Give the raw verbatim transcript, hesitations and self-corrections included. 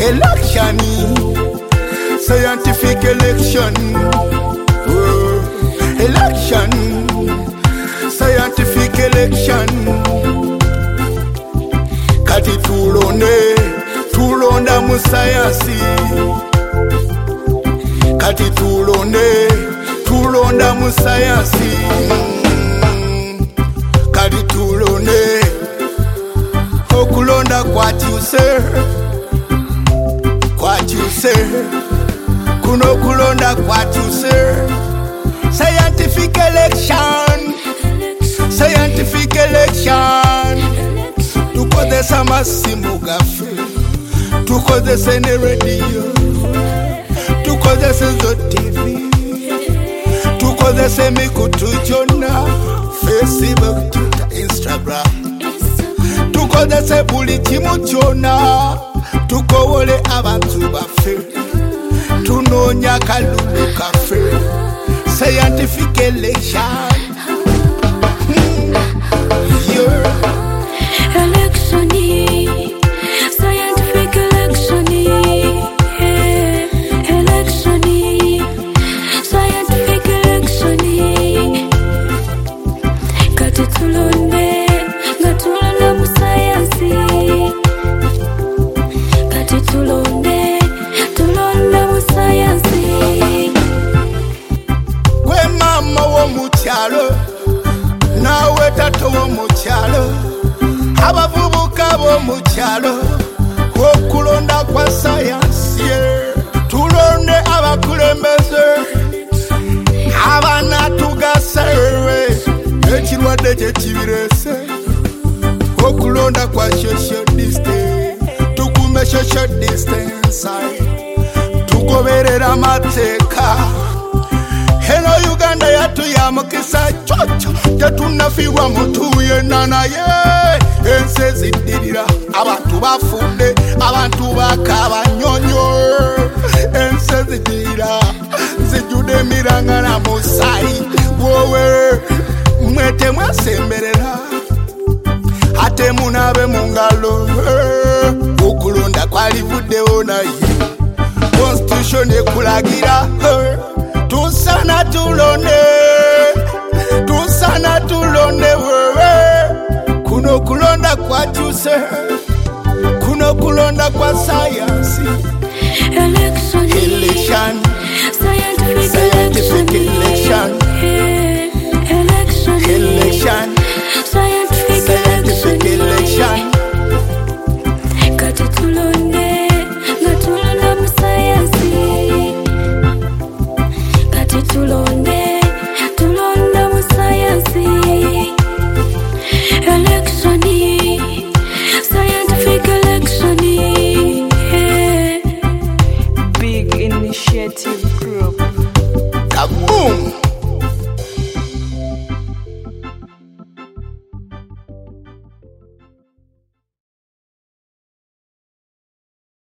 Election, scientific election. Oh, election, scientific election. Kati tulonde, tulonda mu science. Kati tulonde, tulonda mu science. Kati tulonde, okulonda kwakyuse, kwakyuse, kuno kulonda kwakyuse. Scientific election, scientific election. Tukozesa amasimu gaffe, tukozesa ne radio, tukozesa zo T V, tukozesa emikutu gyonna, Facebook, Twitter, Instagram. Tukozesa buli kimu kyonna, tukowole abantu baffe, tunoonya kalulu kaffe. Scientific election. Hmm. Yeah. Scientific election, yeah. Election, scientific election. Kati tulonde, gatulonda mu science. Kati tulonde, tulonda mu science. Gwe mama wo mu kyalo, nawe tato wo mu kyalo, abavubuka bo mu kyalo, okulonda kwa science. Tulonde abakulembeze, abaana tugasewe, ekirwadde kye kibirese. Okulonda kwa social distance, tukume social distance, tugoberera amateeka. Hello Uganda yatu ya mukisa chocho, tetunafiwa mutu yenna naye. Ensi eziddirira, abantu bafudde, abantu bakaba nnyonyo. Ensi eziddirira, zijjudde emiranga na musaayi. Wowe mwete mwasemberera, ate munaabe mu ngalo. Okulonda kwalivuddewo naye, constitution ekulagira. Tusana tulonde, tusana tulonde wewe. Kuno kulonda kwakyuse, kuno kulonda kwa science. Election, Election, scientific, scientific election. Yeah. Election, Election, scientific, scientific election. Kati tulonde, gatulonda mu science. Kati tulonde, tulonda mu science. Election, scientific election, yeah. Big initiative group. Kaboom!